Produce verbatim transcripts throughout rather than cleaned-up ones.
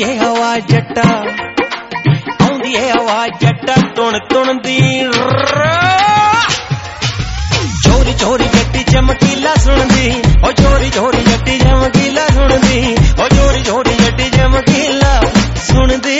ਆਉਂਦੀ ਏ ਆਵਾਜ਼ ਜੱਟਾ ਆਉਂਦੀ ਏ ਆਵਾਜ਼ ਜੱਟਾ ਤੁਣ ਤੁਣ ਦੀ ਚੋਰੀ ਚੋਰੀ ਜੱਟੀ ਚਮਕੀਲਾ ਸੁਣਦੀ ਓ ਚੋਰੀ ਚੋਰੀ ਜੱਟੀ ਚਮਕੀਲਾ ਸੁਣਦੀ ਓ ਚੋਰੀ ਚੋਰੀ ਜੱਟੀ ਚਮਕੀਲਾ ਸੁਣਦੀ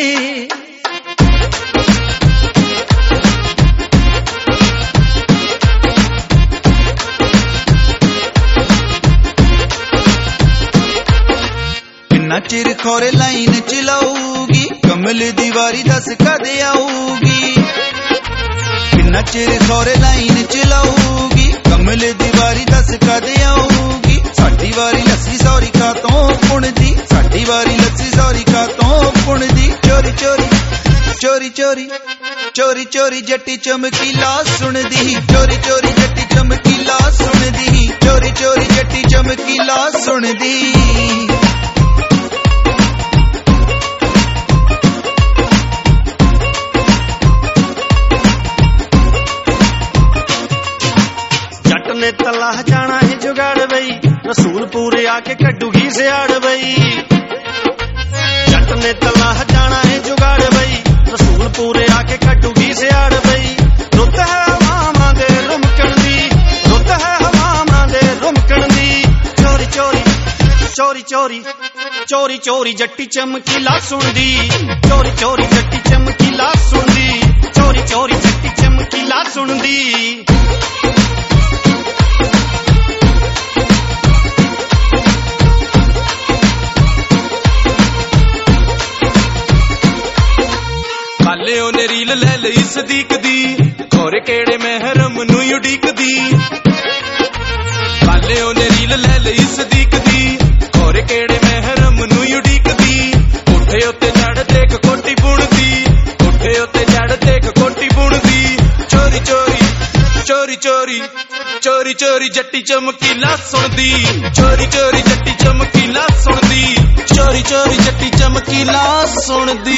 किन्ना चिर खोरे लाइन चलाऊगी कमल दीवारी दस कद आऊगी किन्ना चिर खोरे लाइन चलाऊगी कमल दीवारी दस कद आऊगी साडी वारी लस्सी सौरी का तो पुणदी साडी वारी लस्सी सौरी का तो पुणदी चोरी चोरी चोरी चोरी चोरी चोरी जट्टी चमकीला सुनदी चोरी चोरी जट्टी चमकीला सुनदी चोरी चोरी जट्टी चमकीला सुनदी ने तलाह जाना है जुगाड़ बई रसूल पूरे आके कड्डूगी सियाड़ बई जट ने तलाह जाना है जुगाड़ बई रसूल पूरे आके कड्डूगी सियाड़ बई रुत है हवावां दे रुमकण दी रुत है हवावां दे रुमकण दी चोरी चोरी चोरी चोरी चोरी चोरी जट्टी चमकीला सुनदी चोरी चोरी जट्टी चमकीला सुनदी चोरी चोरी जट्टी चमकीला सुनदी काले ओने रील ले लई सदीक दी खोरे केड़े महरम नू उडीक दी काले ओने रील ले लई सदीक दी खोरे केड़े महरम नू उडीक दी उठे उत्ते चढ़ देख कोटी बुणदी उठे उत्ते चढ़ देख कोटी बुणदी चोरी चोरी चोरी चोरी चोरी चोरी जट्टी चमकीला सुनदी चोरी चोरी जट्टी चमकीला सुनदी चोरी चोरी जट्टी चमकीला सुनदी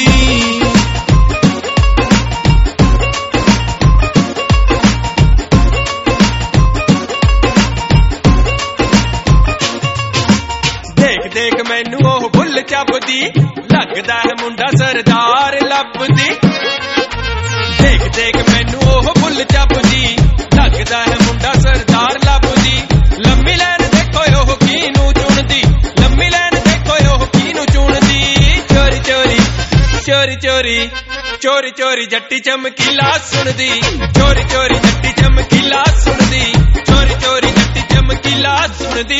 देख मैनू ओह भुल चपदी लगदा है मुंडा सरदार लभदी देख देख मैनू ओह भुल चपदी लगदा है मुंडा सरदार लभदी लम्मी लैन देखो ओह कीनू चुनदी लम्मी लैन देखो ओह कीनू चुनदी चोरी चोरी चोरी चोरी चोरी चोरी जट्टी चमकीला सुनदी चोरी चोरी जट्टी चमकीला सुनदी चोरी चोरी जट्टी चमकीला सुनदी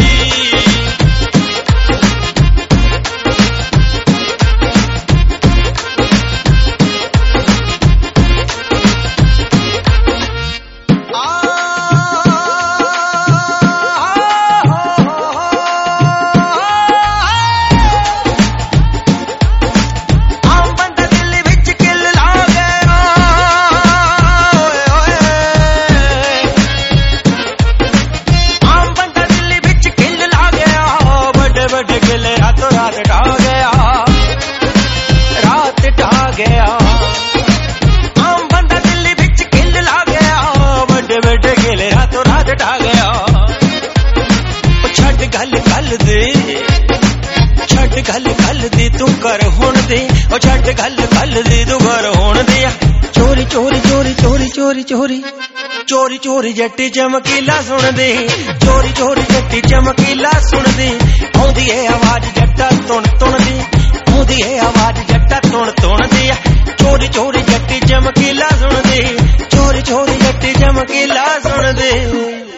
गल गल दी तू कर हुण दे ओ छड्ड गल गल दी तू कर हुण दे चोरी चोरी चोरी चोरी चोरी चोरी चोरी चोरी जट्टी चमकीला सुन दे चोरी चोरी जट्टी चमकीला सुन दे आउंदी ए आवाज जट्टा तुण तुण दी आउंदी ए आवाज जट्टा तुण तुण दी चोरी चोरी जट्टी चमकीला सुन दे चोरी चोरी जट्टी चमकीला सुन दे।